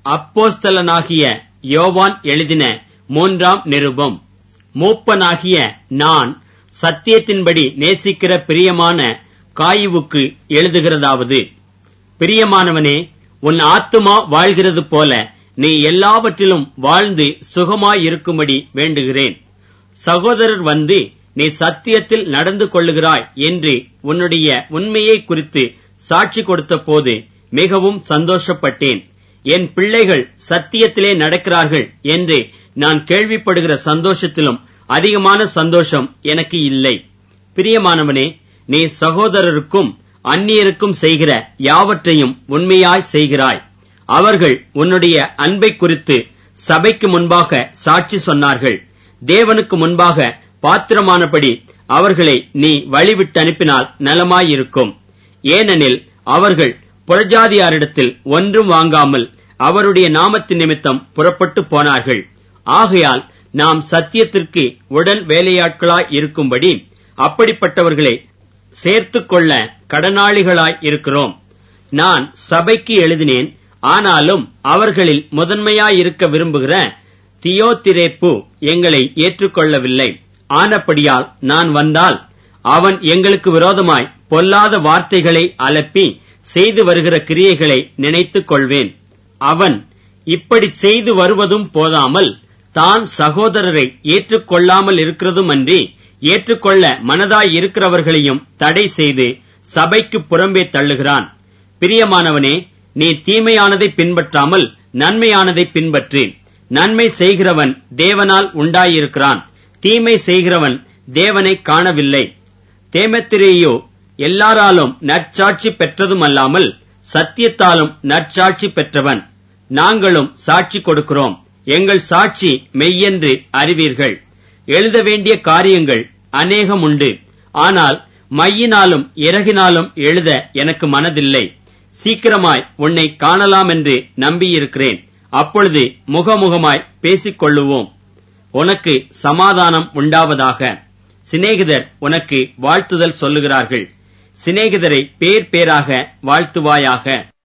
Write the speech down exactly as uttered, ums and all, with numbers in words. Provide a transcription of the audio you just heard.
அப்போஸ்தலனாகிய யோவான் எழுதின மூன்றாம் நிருபம். மூப்பனாகிய நான் சத்தியத்தின்படி நேசிக்கிற பிரியமான காயுவுக்கு எழுதுகிறதாவது: பிரியமானவனே, உன் ஆத்துமா வாழ்கிறது போல நீ எல்லாவற்றிலும் வாழ்ந்து சுகமாயிருக்கும்படி வேண்டுகிறேன். சகோதரர் வந்து நீ சத்தியத்தில் நடந்து கொள்ளுகிறாய் என்று உன்னுடைய உண்மையை குறித்து சாட்சி கொடுத்த போது மிகவும் சந்தோஷப்பட்டேன். என் பிள்ளைகள் சத்தியத்திலே நடக்கிறார்கள் என்று நான் கேள்விப்படுகிற சந்தோஷத்திலும் அதிகமான சந்தோஷம் எனக்கு இல்லை. பிரியமானவனே, நீ சகோதரருக்கும் அந்நியருக்கும் செய்கிற யாவற்றையும் உண்மையாய் செய்கிறாய். அவர்கள் உன்னுடைய அன்பை குறித்து சபைக்கு முன்பாக சாட்சி சொன்னார்கள். தேவனுக்கு முன்பாக பாத்திரமானபடி அவர்களை நீ வழிவிட்டு அனுப்பினால் நலமாயிருக்கும். ஏனெனில் அவர்கள் புறஜாதியாரிடத்தில் ஒன்றும் வாங்காமல் அவருடைய நாமத்தின் நிமித்தம் புறப்பட்டு போனார்கள். ஆகையால் நாம் சத்தியத்திற்கு உடன் வேலையாட்களாய் இருக்கும்படி அப்படிப்பட்டவர்களை சேர்த்துக் கொள்ள கடனாளிகளாய் இருக்கிறோம். நான் சபைக்கு எழுதினேன். ஆனாலும் அவர்களில் முதன்மையாயிருக்க விரும்புகிற தியோதிரேப்பு எங்களை ஏற்றுக்கொள்ளவில்லை. ஆனபடியால் நான் வந்தால் அவன் எங்களுக்கு விரோதமாய் பொல்லாத வார்த்தைகளை அலப்பி செய்து வருகிற கிரியைகளை நினைத்துக் கொள்வேன். அவன் இப்படி செய்து வருவதும் போதாமல் தான் சகோதரரை ஏற்றுக்கொள்ளாமல் இருக்கிறதுமன்றி ஏற்றுக்கொள்ள மனதாய் இருக்கிறவர்களையும் தடை செய்து சபைக்கு புறம்பே தள்ளுகிறான். பிரியமானவனே, நீ தீமையானதை பின்பற்றாமல் நன்மையானதை பின்பற்று. நன்மை செய்கிறவன் தேவனால் உண்டாயிருக்கிறான். தீமை செய்கிறவன் தேவனை காணவில்லை. தேமத்திரேயோ எல்லாராலும் நற்சாட்சி பெற்றதுமல்லாமல் சத்தியத்தாலும் நற்சாட்சி பெற்றவன். நாங்களும் சாட்சி கொடுக்கிறோம். எங்கள் சாட்சி மெய்யென்று அறிவீர்கள். எழுத வேண்டிய காரியங்கள் அநேகம் உண்டு. ஆனால் மையினாலும் இறகினாலும் எழுத எனக்கு மனதில்லை. சீக்கிரமாய் உன்னை காணலாம் என்று நம்பியிருக்கிறேன். அப்பொழுது முகமுகமாய் பேசிக் கொள்ளுவோம். உனக்கு சமாதானம் உண்டாவதாக. சிநேகிதர் உனக்கு வாழ்த்துதல் சொல்லுகிறார்கள். சிநேகிதரை பேர் பேராக வாழ்த்துவாயாக.